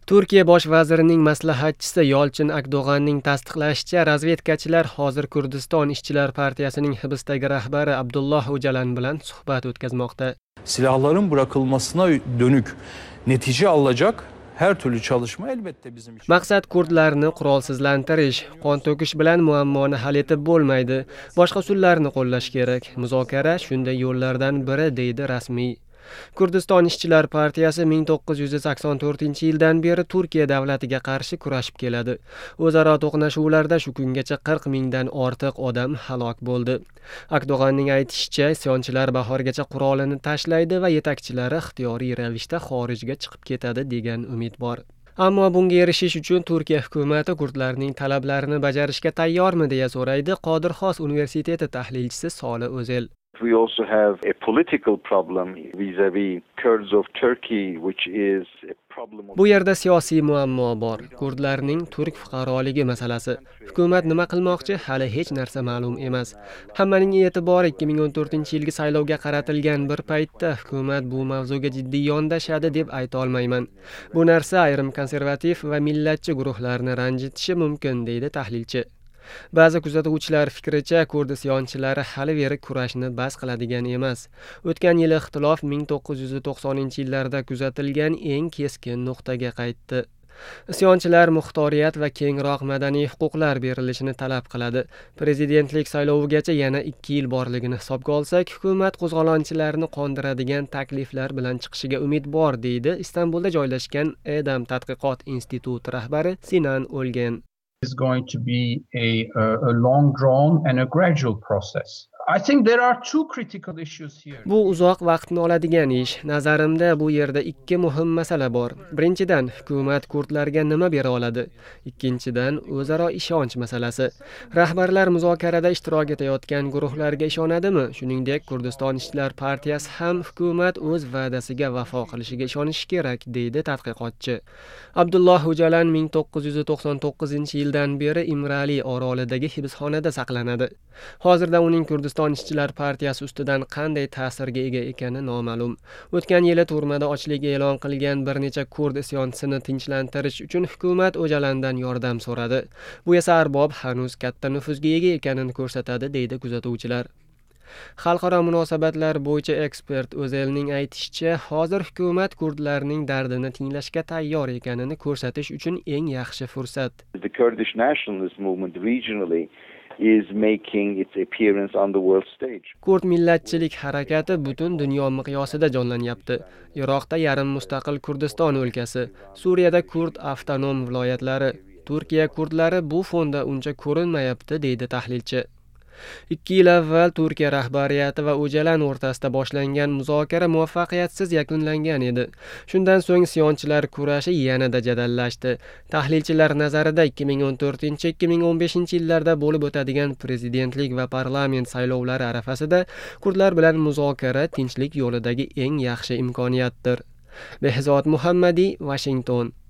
Turkiya bosh vazirining maslahatchisi Yolchin Akdo'g'anning tasdiqlashicha, razvedkachilar hozir Kurdiston ishchilar partiyasining hibsdagi rahbari Abdulloh Öcalan bilan suhbat o'tkazmoqda. Silahların bırakılmasına dönük netice alacak her türlü çalışma elbette bizim için. Maqsad kurdlarni qurolsizlantirish, qon to'kish bilan muammoni hal etib bo'lmaydi. Boshqa usullarni qo'llash kerak. Muzokara shunday yo'llardan biri, deydi rasmiy. Kurdiston ishchilar partiyasi 1984-yildan beri Turkiya davlatiga qarshi kurashib keladi. O'zaro to'qnashuvlarda shu kungacha 40 mingdan ortiq odam halok bo'ldi. Akdo'g'anning aytishicha, isyonchilar bahorgacha qurolini tashlaydi va yetakchilari ixtiyoriy ravishda xorijga chiqib ketadi degan umid bor. Ammo bunga erishish uchun Turkiya hukumati kurdlarning talablarini bajarishga tayyormi deya so'raydi Qodirxos universiteti tahlilchisi Solih O'zel. We also have a political problem vis-a-vis Kurds of Turkey, which is a problem. Bu yerda siyosiy muammo bor. Kurdlarning turk fuqaroligi masalasi. Hukumat nima qilmoqchi hali hech narsa ma'lum emas. Hammaning e'tibori 2014-yilgi saylovga qaratilgan bir paytda hukumat bu mavzuga jiddiy yondashadi deb ayta olmayman. Bu narsa ayrim konservativ va millatchi guruhlarni ranjitishi mumkin, deydi tahlilchi. Ba'zi kuzatuvchilar fikricha, Kurd isyonchilari hali veri kurashni bas qiladigan emas. O'tgan yil ixtilof 1990-yillarda kuzatilgan eng keskin nuqtaga qaytdi. Isyonchilar muxtoriyat va kengroq madaniy huquqlar berilishini talab qiladi. Prezidentlik saylovigacha yana 2 yil borligini hisobga olsak, hukumat qo'zg'olonchilarni qondiradigan takliflar bilan chiqishiga umid bor, deydi Istanbulda joylashgan Edam tadqiqot instituti rahbari Sinan O'lgan. Is going to be a long drawn and a gradual process. I think there are two critical issues here. Bu uzoq vaqtni oladigan ish. Nazarimda bu yerda ikki muhim masala bor. Birinchidan, hukumat kurdlarga nima bera oladi? Ikkinchidan, o'zaro ishonch masalasi. Rahbarlar muzokarada ishtirok etayotgan guruhlarga ishonadimi? Shuningdek, Kurdiston ishchilar partiyasi ham hukumat o'z va'dasiga vafo qilishiga ishonishi kerak, deydi tadqiqotchi. Abdulloh Öcalan 1999-yildan beri Imrali orolidagi hibsxonada saqlanadi. Hozirda uning Kurdiston ishchilar partiyasi ustidan qanday ta'sirga ega ekani noma'lum. O'tgan yili turmada ochlik e'lon qilgan bir necha kurd isyonchisini tinchlantirish uchun hukumat Öcalandan yordam so'radi. Bu esa arbob hanuz katta nufuzga ega ekanini ko'rsatadi, deydi kuzatuvchilar. Xalqaro munosabatlar bo'yicha ekspert O'zelning aytishicha, hozir hukumat kurdlarning dardini tinglashga tayyor ekanini ko'rsatish uchun eng yaxshi fursat. The Kurdish nationalist movement regionally is making its appearance on the world stage. Kurd millatchilik harakati butun dunyo miqyosida jonlanyapti. Iroqda yarim mustaqil Kurdiston o'lkasi, Suriyada kurd avtonom viloyatlari, Turkiya kurdlari bu fonda uncha ko'rinmayapti, deydi tahlilchi. 2 yil avval Turkiya rahbariyati va Öcalan o'rtasida boshlangan muzokara muvaffaqiyatsiz yakunlangan edi. Shundan so'ng isyonchilar kurashi yanada jadallashdi. Tahlilchilar nazarida 2014-2015-yillarda bo'lib o'tadigan prezidentlik va parlament saylovlari arafasida kurdlar bilan muzokara tinchlik yo'lidagi eng yaxshi imkoniyatdir. Behzod Muhammadi, Washington.